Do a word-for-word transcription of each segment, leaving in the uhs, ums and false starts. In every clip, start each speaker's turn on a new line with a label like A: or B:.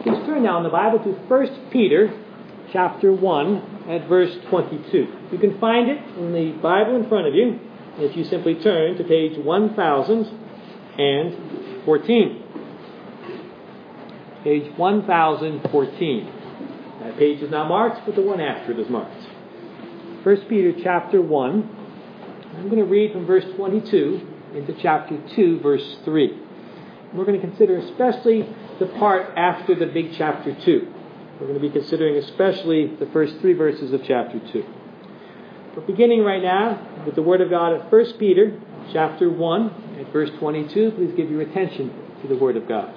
A: Please turn now in the Bible to First Peter chapter one at verse twenty-two. You can find it in the Bible in front of you if you simply turn to page one thousand fourteen. Page one thousand fourteen. That page is not marked, but the one after it is marked. First Peter chapter one. I'm going to read from verse twenty-two into chapter two, verse three. We're going to consider especially the part after the big chapter two. We're going to be considering especially the first three verses of chapter two. We're beginning right now with the Word of God at First Peter chapter one at verse twenty-two. Please give your attention to the Word of God.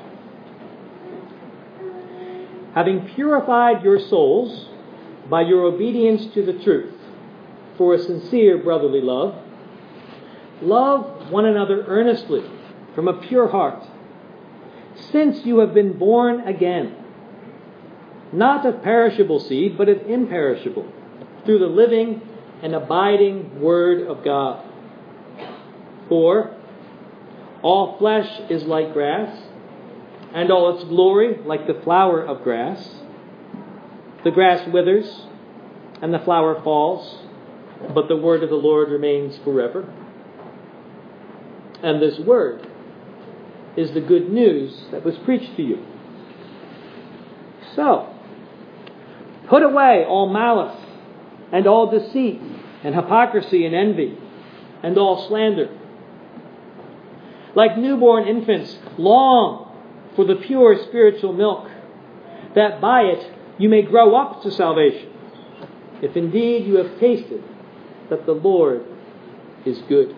A: Having purified your souls by your obedience to the truth for a sincere brotherly love, love one another earnestly from a pure heart, since you have been born again, not of perishable seed, but of imperishable, through the living and abiding Word of God. For all flesh is like grass, and all its glory like the flower of grass. The grass withers, and the flower falls, but the word of the Lord remains forever. And this word is the good news that was preached to you. So, put away all malice, and all deceit, and hypocrisy, and envy, and all slander. Like newborn infants, long for the pure spiritual milk, that by it you may grow up to salvation, if indeed you have tasted that the Lord is good.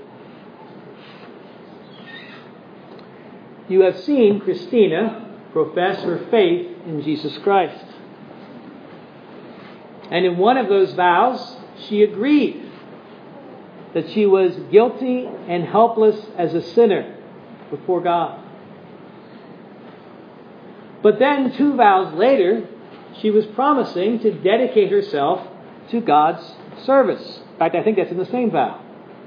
A: You have seen Christina profess her faith in Jesus Christ. And in one of those vows, she agreed that she was guilty and helpless as a sinner before God. But then, two vows later, she was promising to dedicate herself to God's service. In fact, I think that's in the same vow.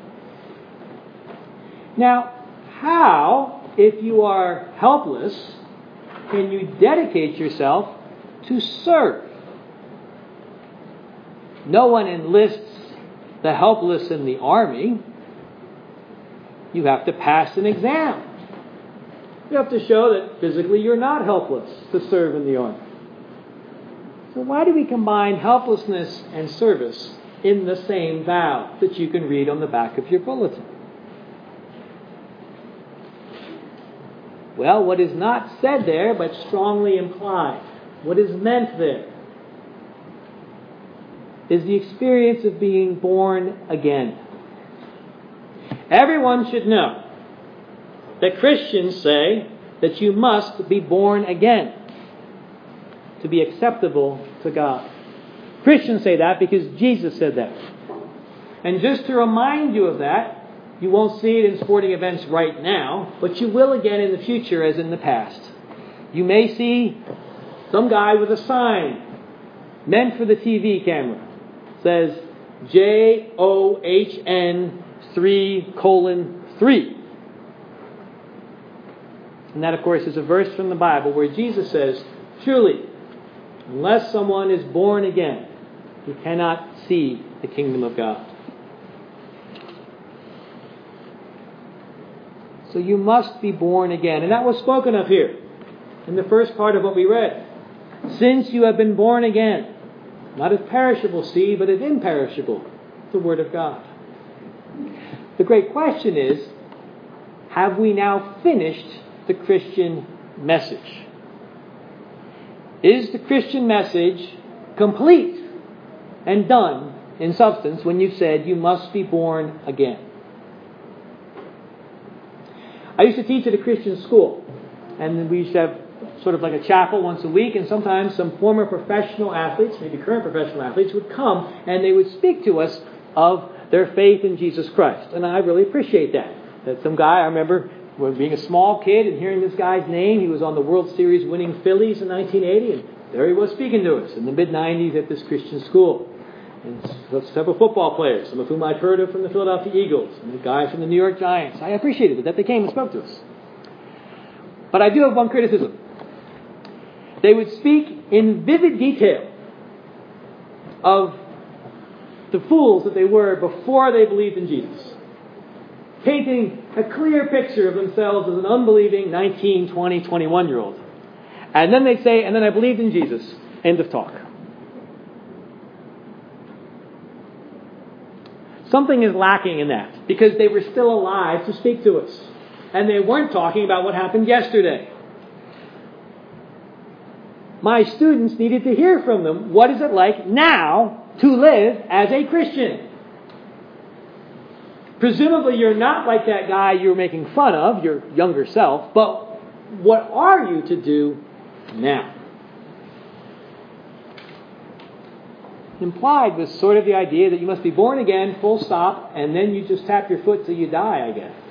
A: Now, how, if you are helpless, can you dedicate yourself to serve? No one enlists the helpless in the army. You have to pass an exam. You have to show that physically you're not helpless to serve in the army. So why do we combine helplessness and service in the same vow that you can read on the back of your bulletin? Well, what is not said there, but strongly implied, what is meant there, is the experience of being born again. Everyone should know that Christians say that you must be born again to be acceptable to God. Christians say that because Jesus said that. And just to remind you of that, you won't see it in sporting events right now, but you will again in the future as in the past. You may see some guy with a sign meant for the T V camera. It says J O H N three colon three. And that, of course, is a verse from the Bible where Jesus says, truly, unless someone is born again, he cannot see the kingdom of God. So you must be born again. And that was spoken of here in the first part of what we read. Since you have been born again, not of perishable seed, but of imperishable, the Word of God. The great question is, have we now finished the Christian message? Is the Christian message complete and done in substance when you've said you must be born again? I used to teach at a Christian school, and we used to have sort of like a chapel once a week, and sometimes some former professional athletes, maybe current professional athletes, would come and they would speak to us of their faith in Jesus Christ. And I really appreciate that. That some guy, I remember when being a small kid and hearing this guy's name, he was on the World Series winning Phillies in nineteen eighty, and there he was speaking to us in the mid nineties at this Christian school. And several football players, some of whom I'd heard of from the Philadelphia Eagles, and the guy from the New York Giants. I appreciated it that they came and spoke to us. But I do have one criticism. They would speak in vivid detail of the fools that they were before they believed in Jesus, painting a clear picture of themselves as an unbelieving nineteen, twenty, twenty-one-year-old. And then they'd say, and then I believed in Jesus. End of talk. Something is lacking in that, because they were still alive to speak to us. And they weren't talking about what happened yesterday. My students needed to hear from them, what is it like now to live as a Christian? Presumably you're not like that guy you were making fun of, your younger self, but what are you to do now? Implied was sort of the idea that you must be born again, full stop, and then you just tap your foot till you die, I guess.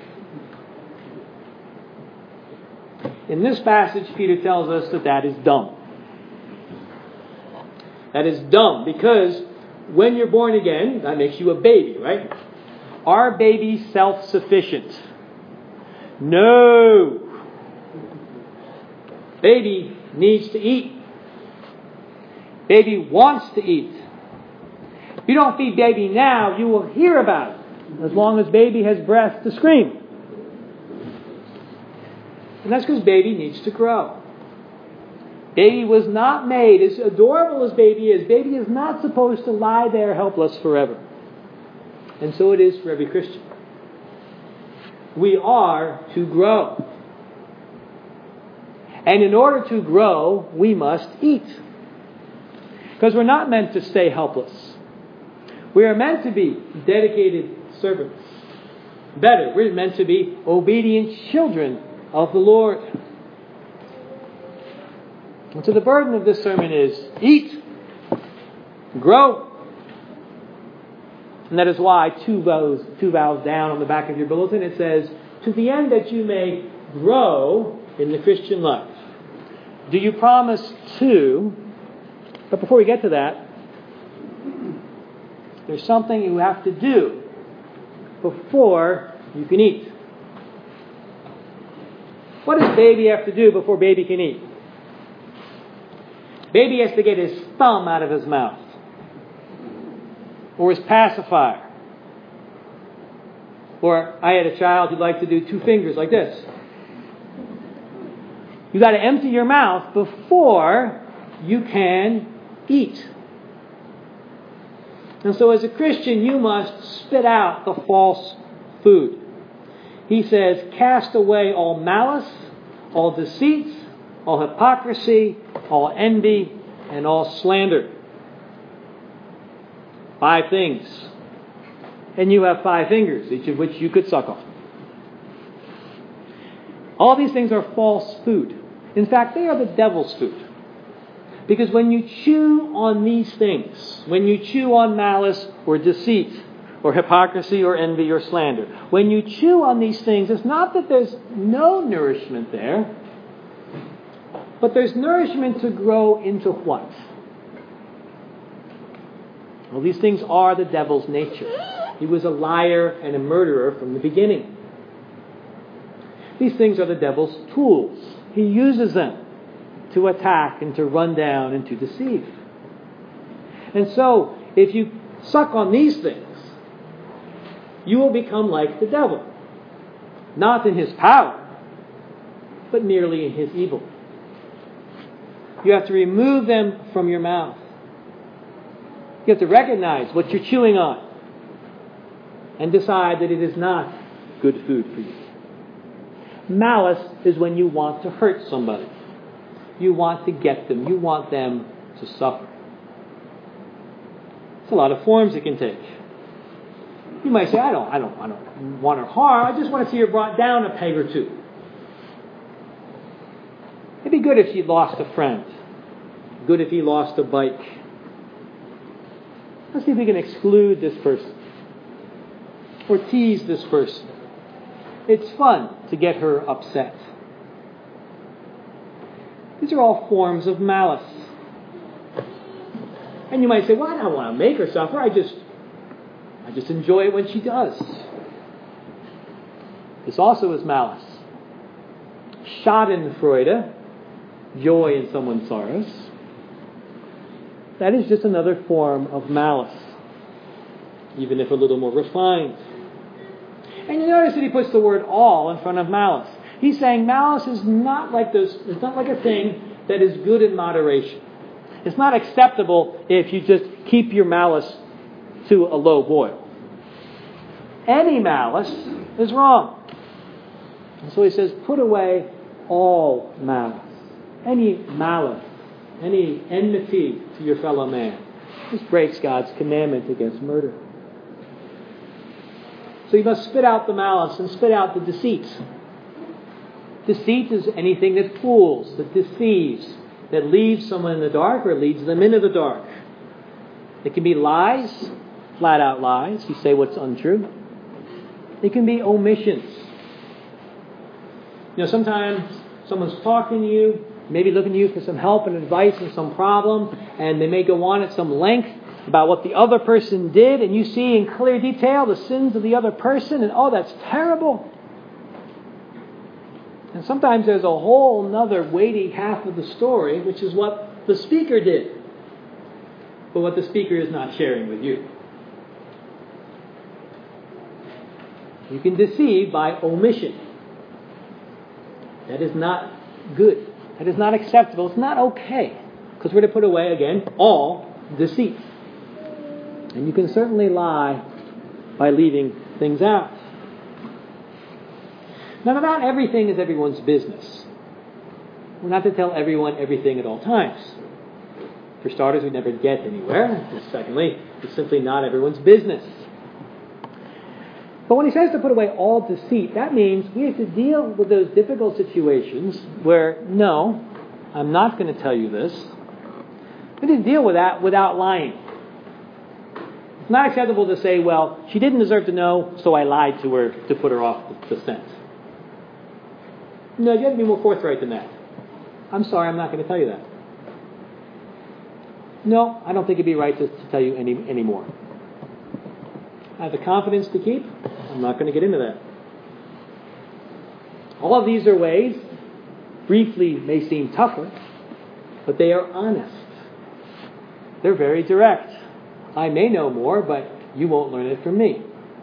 A: In this passage, Peter tells us that that is dumb. That is dumb, because when you're born again, that makes you a baby, right? Are babies self-sufficient? No. Baby needs to eat. Baby wants to eat. If you don't feed baby now, you will hear about it as long as baby has breath to scream. And that's because baby needs to grow. Baby was not made, as adorable as baby is, baby is not supposed to lie there helpless forever. And so it is for every Christian. We are to grow. And in order to grow, we must eat. Because we're not meant to stay helpless. We are meant to be dedicated servants. Better, we're meant to be obedient children of the Lord. And so the burden of this sermon is eat, grow. And that is why two vows, two vows down on the back of your bulletin, it says, to the end that you may grow in the Christian life. Do you promise to? But before we get to that, there's something you have to do before you can eat. What does baby have to do before baby can eat? Baby has to get his thumb out of his mouth. Or his pacifier. Or I had a child who liked to do two fingers like this. You got to empty your mouth before you can eat. And so as a Christian, you must spit out the false food. He says, cast away all malice, all deceit, all hypocrisy, all envy, and all slander. Five things. And you have five fingers, each of which you could suck on. All these things are false food. In fact, they are the devil's food. Because when you chew on these things, when you chew on malice or deceit or hypocrisy or envy or slander, when you chew on these things, it's not that there's no nourishment there, but there's nourishment to grow into what? Well, these things are the devil's nature. He was a liar and a murderer from the beginning. These things are the devil's tools. He uses them to attack and to run down and to deceive. And so, if you suck on these things, you will become like the devil. Not in his power, but merely in his evil. You have to remove them from your mouth. You have to recognize what you're chewing on and decide that it is not good food for you. Malice is when you want to hurt somebody. You want to get them. You want them to suffer. It's a lot of forms it can take. You might say, I don't, I don't, I don't want her harm. I just want to see her brought down a peg or two. It'd be good if she lost a friend. Good if he lost a bike. Let's see if we can exclude this person or tease this person. It's fun to get her upset. These are all forms of malice. And you might say, well, I don't want to make her suffer. I just, I just enjoy it when she does. This also is malice. Schadenfreude, joy in someone's sorrows. That is just another form of malice, even if a little more refined. And you notice that he puts the word all in front of malice. He's saying malice is not like those, it's not like a thing that is good in moderation. It's not acceptable if you just keep your malice to a low boil. Any malice is wrong. And so he says, put away all malice. Any malice, any enmity to your fellow man. This breaks God's commandment against murder. So you must spit out the malice and spit out the deceit. Deceit is anything that fools, that deceives, that leaves someone in the dark or leads them into the dark. It can be lies, flat out lies. You say what's untrue. It can be omissions. You know, sometimes someone's talking to you, maybe looking to you for some help and advice in some problem, and they may go on at some length about what the other person did, and you see in clear detail the sins of the other person, and oh, that's terrible. And sometimes there's a whole other weighty half of the story, which is what the speaker did, but what the speaker is not sharing with you. You can deceive by omission. That is not good. That is not acceptable. It's not okay. Because we're to put away, again, all deceit. And you can certainly lie by leaving things out. Now, not everything is everyone's business. We're not to tell everyone everything at all times. For starters, we never get anywhere. And secondly, it's simply not everyone's business. But when he says to put away all deceit, that means we have to deal with those difficult situations where, no, I'm not going to tell you this. We need to deal with that without lying. It's not acceptable to say, well, she didn't deserve to know, so I lied to her to put her off the scent. No, you have to be more forthright than that. I'm sorry, I'm not going to tell you that. No, I don't think it'd be right to, to tell you any anymore. I have the confidence to keep. I'm not going to get into that. All of these are ways, briefly may seem tougher, but they are honest. They're very direct. I may know more, but you won't learn it from me.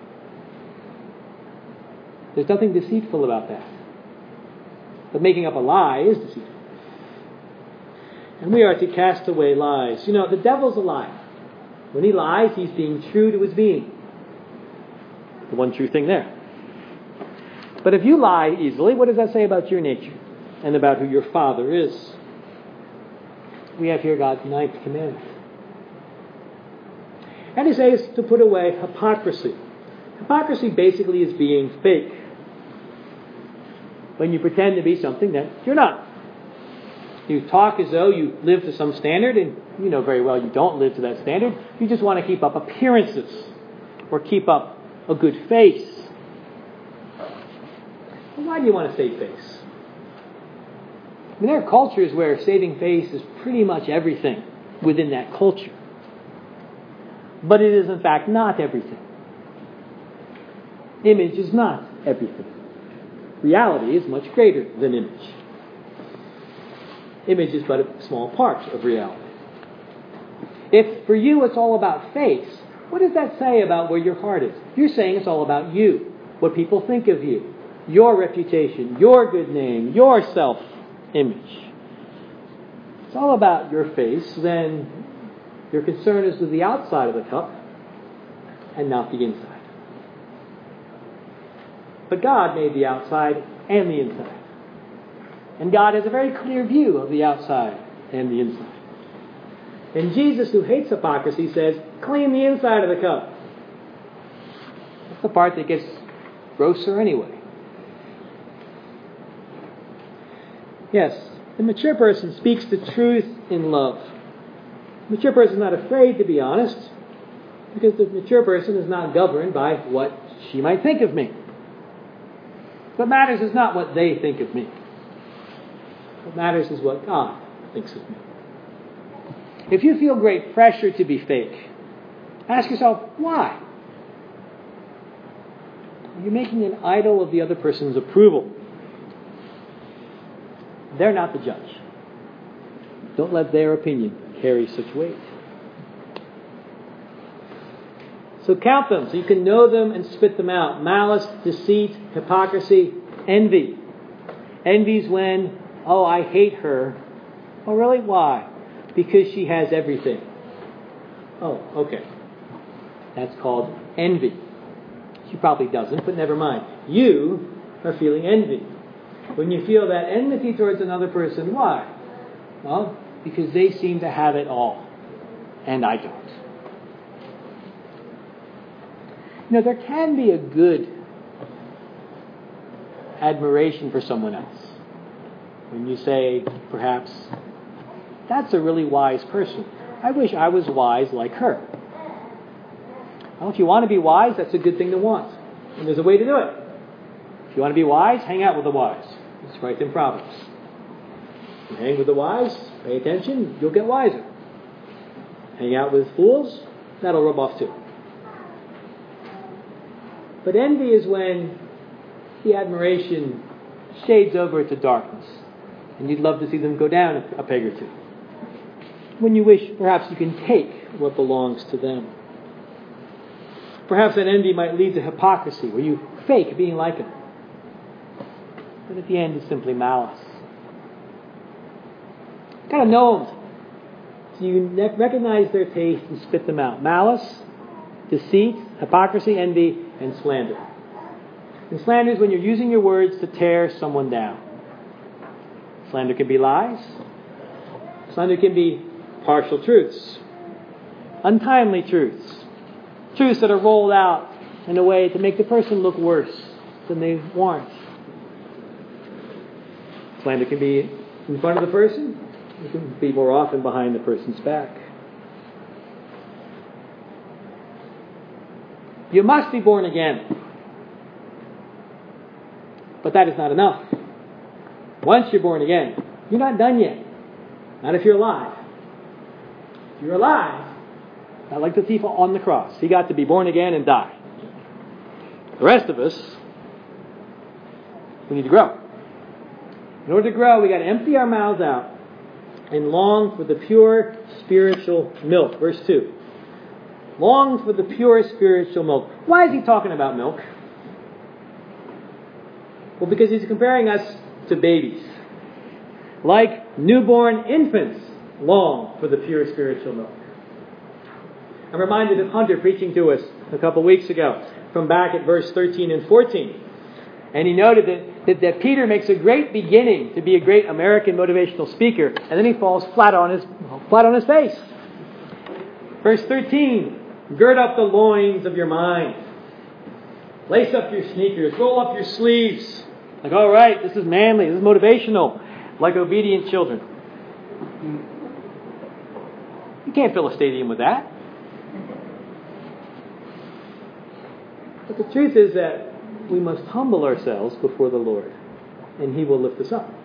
A: There's nothing deceitful about that. But making up a lie is deceitful. And we are to cast away lies. You know, the devil's a liar. When he lies, he's being true to his being. The one true thing there. But if you lie easily, what does that say about your nature and about who your father is? We have here God's ninth commandment. And he says to put away hypocrisy. Hypocrisy basically is being fake. When you pretend to be something that you're not. You talk as though you live to some standard, and you know very well you don't live to that standard. You just want to keep up appearances or keep up a good face. Well, why do you want to save face? I mean, there are cultures where saving face is pretty much everything within that culture. But it is in fact not everything. Image is not everything. Reality is much greater than image. Image is but a small part of reality. If for you it's all about face, what does that say about where your heart is? You're saying it's all about you, what people think of you, your reputation, your good name, your self-image. It's all about your face, then your concern is with the outside of the cup and not the inside. But God made the outside and the inside. And God has a very clear view of the outside and the inside. And Jesus, who hates hypocrisy, says, clean the inside of the cup. That's the part that gets grosser anyway. Yes, the mature person speaks the truth in love. The mature person is not afraid to be honest, because the mature person is not governed by what she might think of me. What matters is not what they think of me. What matters is what God thinks of me. If you feel great pressure to be fake, ask yourself, why? You're making an idol of the other person's approval. They're not the judge. Don't let their opinion carry such weight. So count them so you can know them and spit them out. Malice, deceit, hypocrisy, envy. Envy's when, oh, I hate her. Oh, really? Why? Because she has everything. Oh, okay. That's called envy. She probably doesn't, but never mind. You are feeling envy. When you feel that enmity towards another person, why? Well, because they seem to have it all, and I don't. You know, there can be a good admiration for someone else. When you say, perhaps, that's a really wise person. I wish I was wise like her. Well, if you want to be wise, that's a good thing to want. And there's a way to do it. If you want to be wise, hang out with the wise. It's right in Proverbs. You hang with the wise, pay attention, you'll get wiser. Hang out with fools, that'll rub off too. But envy is when the admiration shades over to darkness, and you'd love to see them go down a peg or two. When you wish, perhaps you can take what belongs to them. Perhaps that envy might lead to hypocrisy, where you fake being like them. But at the end, it's simply malice. You've got to know them. So you recognize their taste and spit them out. Malice, deceit, hypocrisy, envy, and slander. And slander is when you're using your words to tear someone down. Slander can be lies. Slander can be partial truths. Untimely truths. Truths that are rolled out in a way to make the person look worse than they warrant. Slander can be in front of the person. It can be more often behind the person's back. You must be born again. But that is not enough. Once you're born again, you're not done yet. Not if you're alive. If you're alive, not like the thief on the cross. He got to be born again and die. The rest of us, we need to grow. In order to grow, we got to empty our mouths out and long for the pure spiritual milk. Verse two. Long for the pure spiritual milk. Why is he talking about milk? Well, because he's comparing us to babies. Like newborn infants long for the pure spiritual milk. I'm reminded of Hunter preaching to us a couple weeks ago from back at verse thirteen and fourteen. And he noted that, that, that Peter makes a great beginning to be a great American motivational speaker, and then he falls flat on his, flat on his face. Verse thirteen, gird up the loins of your mind. Lace up your sneakers. Roll up your sleeves. Like, all right, this is manly. This is motivational. Like obedient children. You can't fill a stadium with that. But the truth is that we must humble ourselves before the Lord, and He will lift us up.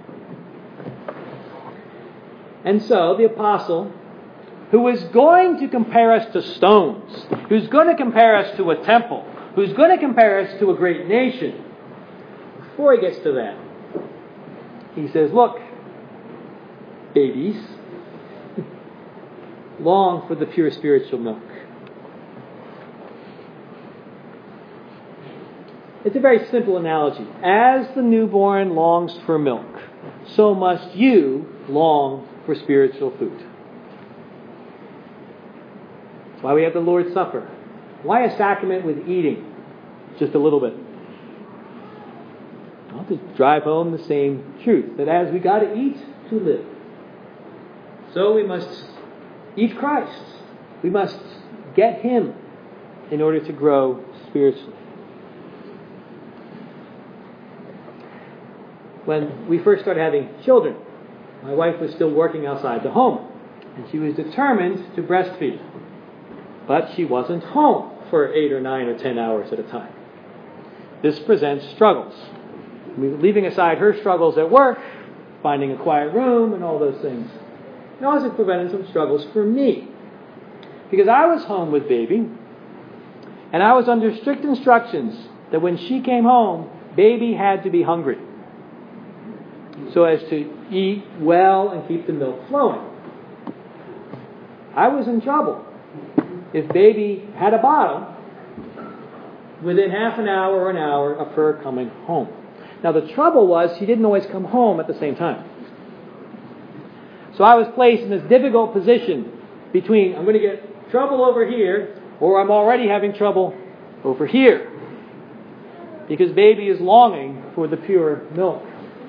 A: And so the apostle, who is going to compare us to stones, who's going to compare us to a temple, who's going to compare us to a great nation, before he gets to that, he says, look, babies, long for the pure spiritual milk. It's a very simple analogy. As the newborn longs for milk, so must you long for spiritual food. That's why we have the Lord's Supper. Why a sacrament with eating? Just a little bit. Well, to drive home the same truth, that as we got to eat to live, so we must eat Christ. We must get Him in order to grow spiritually. When we first started having children, my wife was still working outside the home, and she was determined to breastfeed. But she wasn't home for eight or nine or ten hours at a time. This presents struggles. Leaving aside her struggles at work, finding a quiet room, and all those things. It also prevented some struggles for me. Because I was home with baby, and I was under strict instructions that when she came home, baby had to be hungry. so as to eat well and keep the milk flowing. I was in trouble if baby had a bottle within half an hour or an hour of her coming home. Now the trouble was she didn't always come home at the same time. So I was placed in this difficult position between I'm going to get trouble over here or I'm already having trouble over here. Because baby is longing for the pure milk.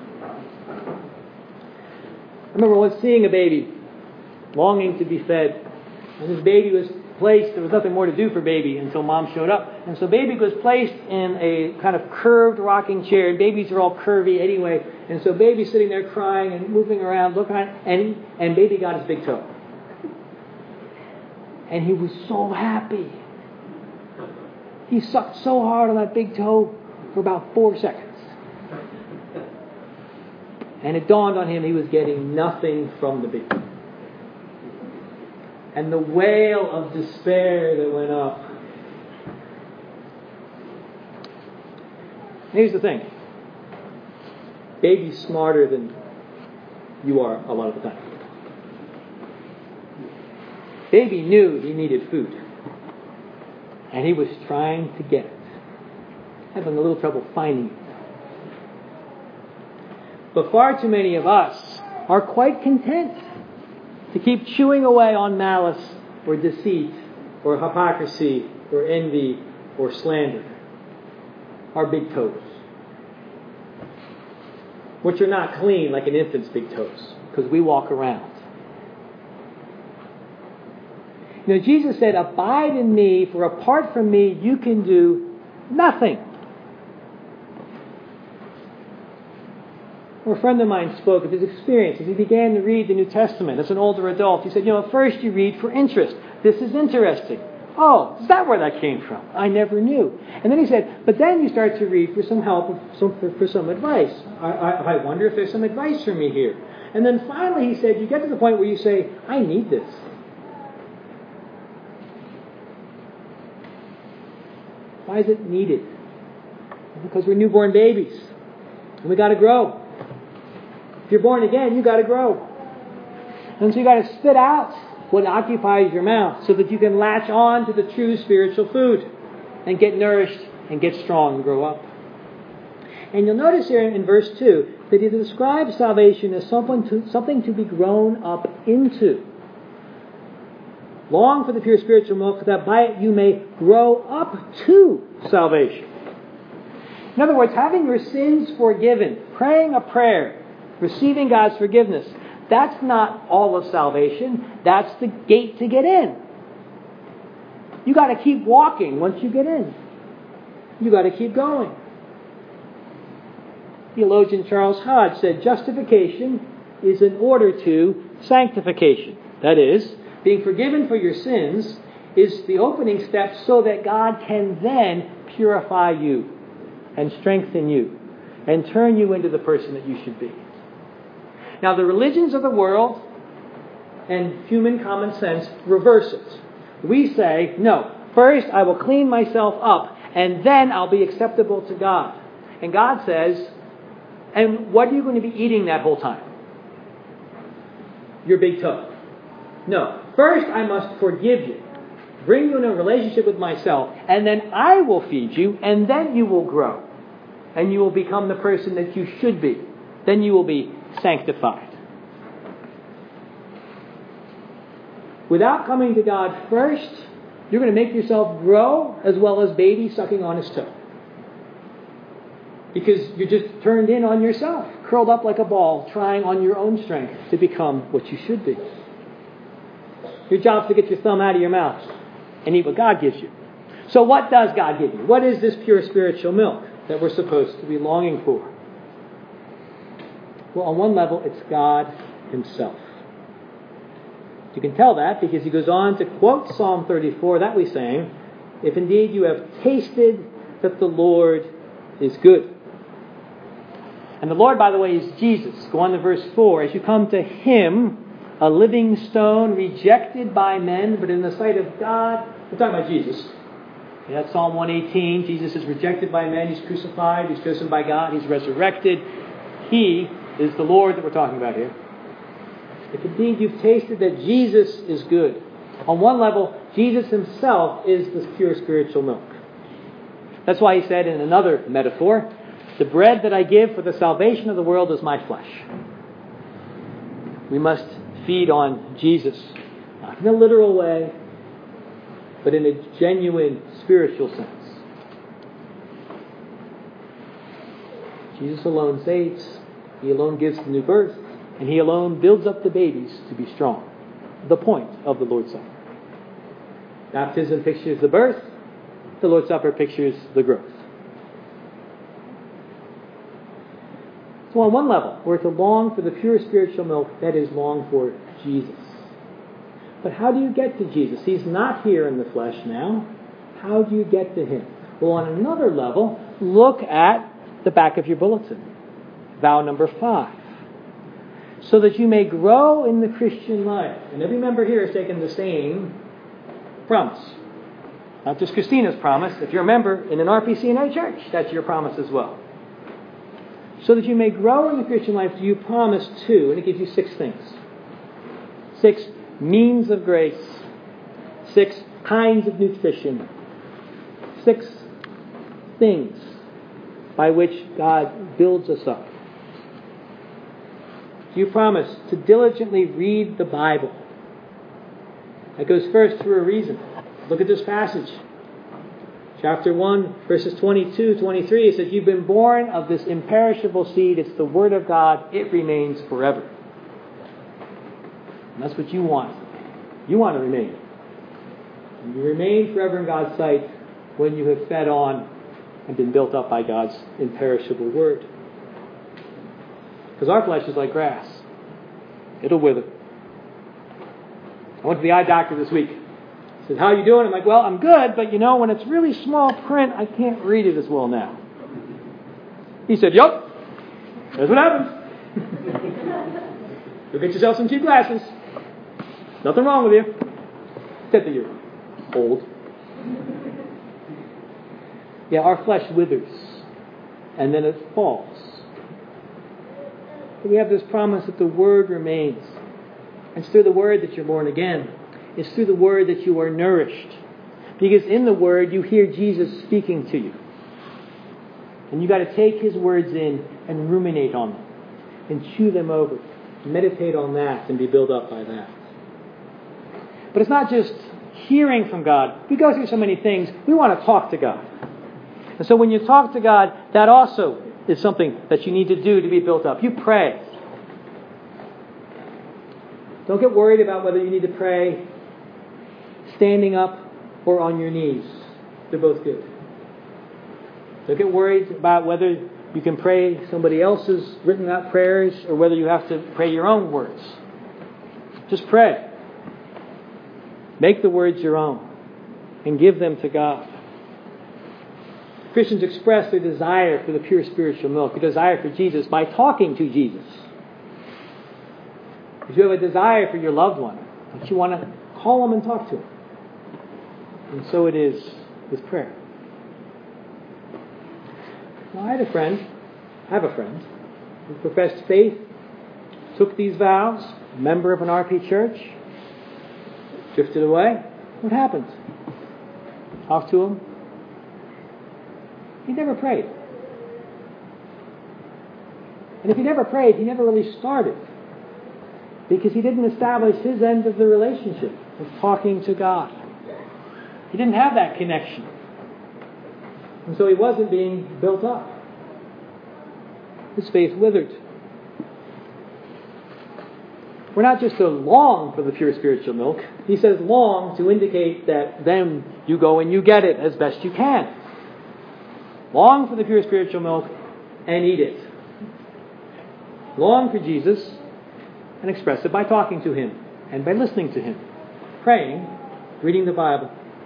A: I remember once seeing a baby longing to be fed. And this baby was placed, there was nothing more to do for baby until mom showed up. And so baby was placed in a kind of curved rocking chair. And babies are all curvy anyway. And so baby's sitting there crying and moving around, looking at, and, and baby got his big toe. And he was so happy. He sucked so hard on that big toe for about four seconds. And it dawned on him he was getting nothing from the baby. And the wail of despair that went up. Here's the thing. Baby's smarter than you are a lot of the time. Baby knew he needed food. And he was trying to get it. Having a little trouble finding it. But far too many of us are quite content to keep chewing away on malice or deceit or hypocrisy or envy or slander. Our big toes. Which are not clean like an infant's big toes, because we walk around. You know, Jesus said, abide in me, for apart from me you can do nothing. Well, a friend of mine spoke of his experience as he began to read the New Testament as an older adult. He said, you know, at first you read for interest. This is interesting. Oh, is that where that came from? I never knew. And then he said, but then you start to read for some help, some, for, for some advice. I, I, I wonder if there's some advice for me here. And then finally he said, you get to the point where you say, I need this. Why is it needed? Because we're newborn babies. And we got to grow. If you're born again, you got to grow. And so you got to spit out what occupies your mouth so that you can latch on to the true spiritual food and get nourished and get strong and grow up. And you'll notice here in verse two that he describes salvation as something to, something to be grown up into. Long for the pure spiritual milk, that by it you may grow up to salvation. In other words, having your sins forgiven, praying a prayer, receiving God's forgiveness, that's not all of salvation. That's the gate to get in. You got to keep walking once you get in. You got to keep going. Theologian Charles Hodge said, justification is in order to sanctification. That is, being forgiven for your sins is the opening step so that God can then purify you and strengthen you and turn you into the person that you should be. Now, the religions of the world and human common sense reverse it. We say, no, first I will clean myself up and then I'll be acceptable to God. And God says, and what are you going to be eating that whole time? Your big toe. No, first I must forgive you, bring you in a relationship with myself, and then I will feed you, and then you will grow. And you will become the person that you should be. Then you will be sanctified. Without coming to God first, you're going to make yourself grow as well as baby sucking on his toe. Because you're just turned in on yourself, curled up like a ball, trying on your own strength to become what you should be. Your job is to get your thumb out of your mouth and eat what God gives you. So what does God give you? What is this pure spiritual milk that we're supposed to be longing for? Well, on one level, it's God himself. You can tell that because he goes on to quote Psalm thirty-four that we sang, if indeed you have tasted that the Lord is good. And the Lord, by the way, is Jesus. Go on to verse four. As you come to him, a living stone rejected by men, but in the sight of God. We're talking about Jesus. Yeah, that's Psalm one eighteen. Jesus is rejected by men. He's crucified. He's chosen by God. He's resurrected. He is the Lord that we're talking about here. If indeed you've tasted that Jesus is good. On one level, Jesus himself is the pure spiritual milk. That's why he said in another metaphor, the bread that I give for the salvation of the world is my flesh. We must feed on Jesus, not in a literal way, but in a genuine spiritual sense. Jesus alone saves, he alone gives the new birth, and he alone builds up the babies to be strong. The point of the Lord's Supper. Baptism pictures the birth, the Lord's Supper pictures the growth. So on one level, we're to long for the pure spiritual milk, that is, long for Jesus. But how do you get to Jesus? He's not here in the flesh now. How do you get to him? Well, on another level, look at the back of your bulletin. Vow number five. So that you may grow in the Christian life. And every member here has taken the same promise. Not just Christina's promise. If you're a member in an R P C N A church, that's your promise as well. So that you may grow in the Christian life, you promise two, and it gives you six things. Six means of grace. Six kinds of nutrition. Six things by which God builds us up. You promise to diligently read the Bible. That goes first for a reason. Look at this passage. Chapter one, verses twenty-two, twenty-three, it says, you've been born of this imperishable seed. It's the Word of God. It remains forever. And that's what you want. You want to remain. And you remain forever in God's sight when you have fed on and been built up by God's imperishable Word. Because our flesh is like grass. It'll wither. I went to the eye doctor this week. He said, how are you doing? I'm like, well, I'm good, but you know, when it's really small print, I can't read it as well now. He said, yup, that's what happens. Go get yourself some cheap glasses. Nothing wrong with you. Except that you're old. Yeah, our flesh withers. And then it falls. But we have this promise that the Word remains. It's through the Word that you're born again. It's through the Word that you are nourished. Because in the Word you hear Jesus speaking to you. And you've got to take His words in and ruminate on them. And chew them over. Meditate on that and be built up by that. But it's not just hearing from God. We go through so many things. We want to talk to God. And so when you talk to God, that also is something that you need to do to be built up. You pray. Don't get worried about whether you need to pray standing up or on your knees. They're both good. Don't get worried about whether you can pray somebody else's written out prayers or whether you have to pray your own words. Just pray. Make the words your own and give them to God. Christians express their desire for the pure spiritual milk, a desire for Jesus, by talking to Jesus. If you have a desire for your loved one, but you want to call them and talk to them. And so it is with prayer. Now, I had a friend, I have a friend, who professed faith, took these vows, a member of an R P church, drifted away. What happened? Talked to him. He never prayed. And if he never prayed, he never really started. Because he didn't establish his end of the relationship of talking to God. He didn't have that connection. And so he wasn't being built up. His faith withered. We're not just to long for the pure spiritual milk. He says long to indicate that then you go and you get it as best you can. Long for the pure spiritual milk and eat it. Long for Jesus and express it by talking to Him and by listening to Him, praying, reading the Bible.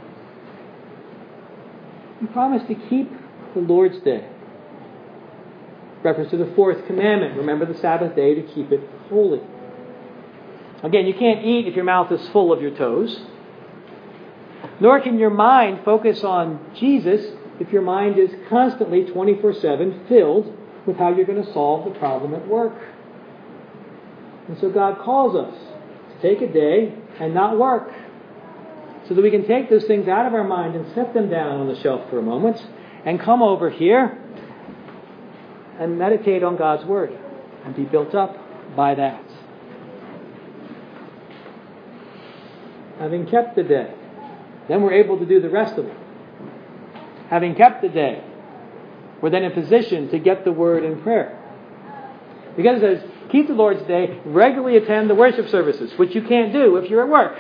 A: He promised to keep the Lord's Day. Reference to the fourth commandment. Remember the Sabbath day to keep it holy. Again, you can't eat if your mouth is full of your toes. Nor can your mind focus on Jesus if your mind is constantly twenty-four seven filled with how you're going to solve the problem at work And so God calls us to take a day and not work, so that we can take those things out of our mind and set them down on the shelf for a moment and come over here and meditate on God's Word and be built up by that. Having kept the day, then we're able to do the rest of it. Having kept the day, we're then in position to get the Word in prayer. Because it says, keep the Lord's day, regularly attend the worship services, which you can't do if you're at work.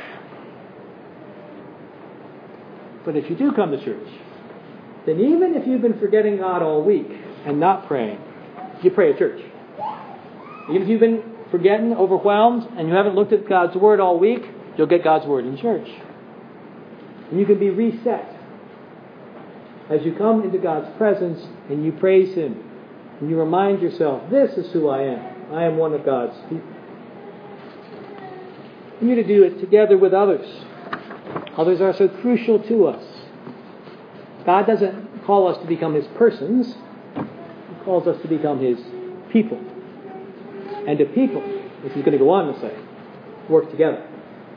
A: But if you do come to church, then even if you've been forgetting God all week and not praying, you pray at church. Even if you've been forgetting, overwhelmed, and you haven't looked at God's Word all week, you'll get God's Word in church. And you can be reset as you come into God's presence and you praise Him. And you remind yourself, this is who I am. I am one of God's people. You need to do it together with others. Others are so crucial to us. God doesn't call us to become His persons. He calls us to become His people. And to people, as He's going to go on to say, work together.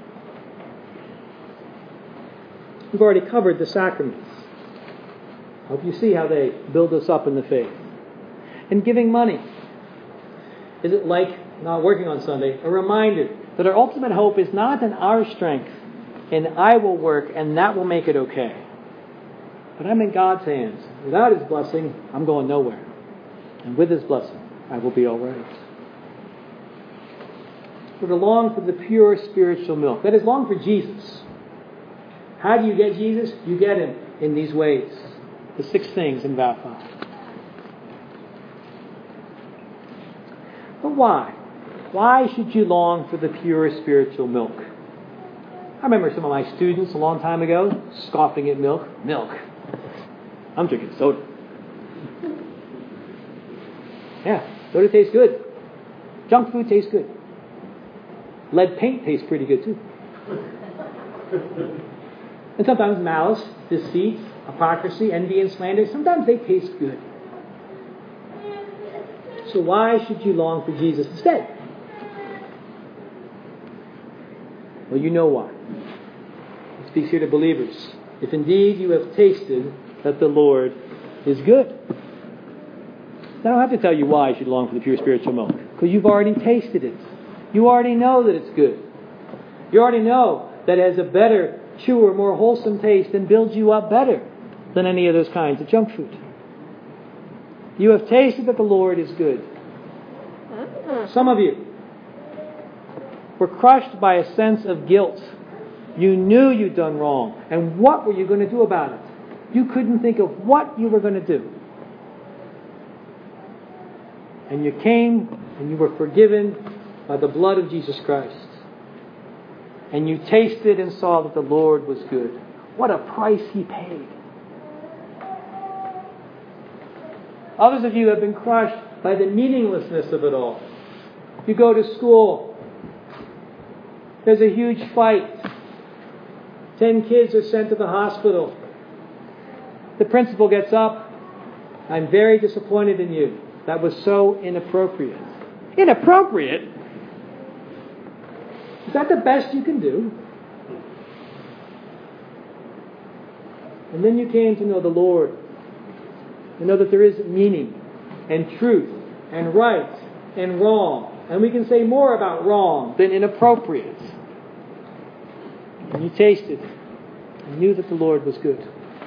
A: We've already covered the sacraments. I hope you see how they build us up in the faith. And giving money. Is it like not working on Sunday? A reminder that our ultimate hope is not in our strength, and I will work and that will make it okay. But I'm in God's hands. Without His blessing, I'm going nowhere. And with His blessing, I will be all right. We're to long for the pure spiritual milk. That is, long for Jesus. How do you get Jesus? You get Him in these ways. The six things in vow five. But why? Why should you long for the pure spiritual milk? I remember some of my students a long time ago scoffing at milk. Milk. I'm drinking soda. Yeah, soda tastes good. Junk food tastes good. Lead paint tastes pretty good too. And sometimes malice, deceit, hypocrisy, envy, and slander, sometimes they taste good. So why should you long for Jesus instead? Well, you know why. It speaks here to believers. If indeed you have tasted that the Lord is good. I don't have to tell you why you should long for the pure spiritual milk, because you've already tasted it. You already know that it's good. You already know that it has a better, truer, more wholesome taste and builds you up better than any of those kinds of junk food. You have tasted that the Lord is good. Some of you were crushed by a sense of guilt. You knew you'd done wrong. And what were you going to do about it? You couldn't think of what you were going to do. And you came and you were forgiven by the blood of Jesus Christ. And you tasted and saw that the Lord was good. What a price He paid. Others of you have been crushed by the meaninglessness of it all. You go to school. There's a huge fight. Ten kids are sent to the hospital. The principal gets up. I'm very disappointed in you. That was so inappropriate. Inappropriate? Is that the best you can do? And then you came to know the Lord. You know that there is meaning and truth and right and wrong. And we can say more about wrong than inappropriate. And you tasted and knew that the Lord was good.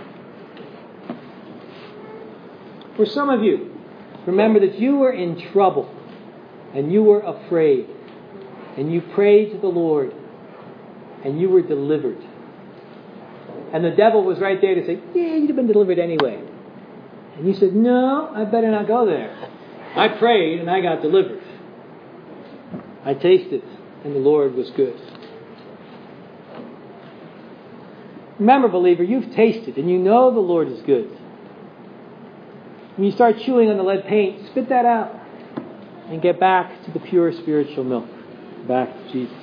A: For some of you, remember that you were in trouble and you were afraid. And you prayed to the Lord and you were delivered. And the devil was right there to say, yeah, you'd have been delivered anyway. And you said, no, I better not go there. I prayed and I got delivered. I tasted and the Lord was good. Remember, believer, you've tasted and you know the Lord is good. When you start chewing on the lead paint, spit that out and get back to the pure spiritual milk. Back to Jesus.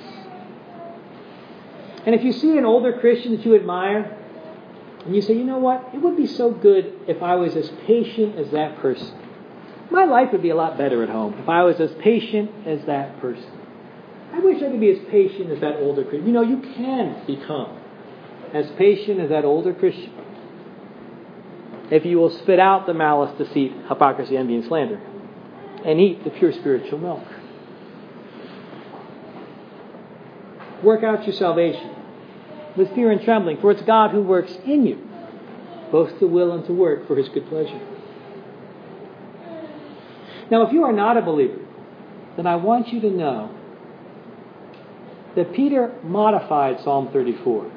A: And if you see an older Christian that you admire, and you say, you know what, it would be so good if I was as patient as that person. My life would be a lot better at home if I was as patient as that person. I wish I could be as patient as that older Christian. You know, you can become as patient as that older Christian if you will spit out the malice, deceit, hypocrisy, envy, and slander, and eat the pure spiritual milk. Work out your salvation with fear and trembling, for it's God who works in you, both to will and to work for His good pleasure. Now, if you are not a believer, then I want you to know that Peter modified Psalm thirty-four.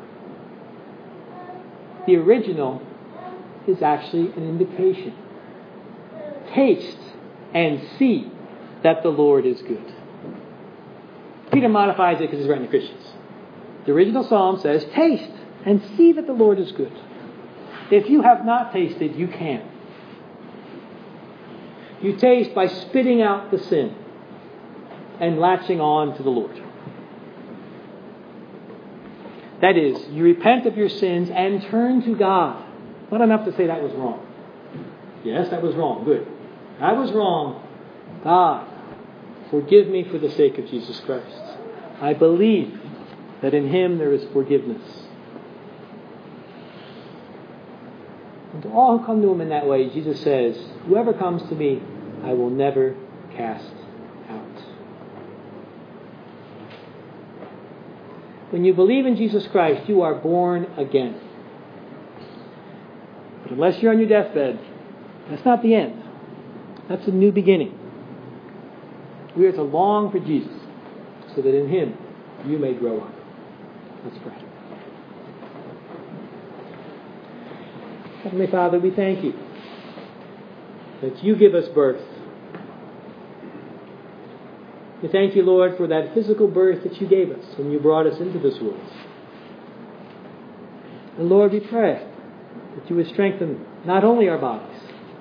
A: The original is actually an invitation. Taste and see that the Lord is good. Peter modifies it because it's written to Christians. The original psalm says, taste and see that the Lord is good. If you have not tasted, you can. You taste by spitting out the sin and latching on to the Lord. That is, you repent of your sins and turn to God. Not enough to say that was wrong. Yes, that was wrong. Good. I was wrong. God, forgive me for the sake of Jesus Christ. I believe that in Him there is forgiveness. And to all who come to Him in that way, Jesus says, whoever comes to me, I will never cast out. When you believe in Jesus Christ, you are born again. But unless you're on your deathbed, that's not the end. That's a new beginning. We are to long for Jesus, so that in Him you may grow up. Let's pray. Heavenly Father, we thank you that you give us birth. We thank you, Lord, for that physical birth that you gave us when you brought us into this world. And Lord, we pray that you would strengthen not only our bodies,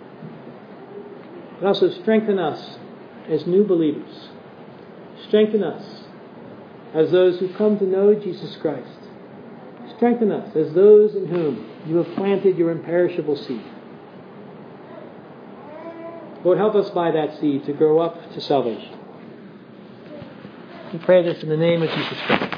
A: but also strengthen us as new believers. Strengthen us as those who come to know Jesus Christ. Strengthen us as those in whom you have planted your imperishable seed. Lord, help us by that seed to grow up to salvation. We pray this in the name of Jesus Christ.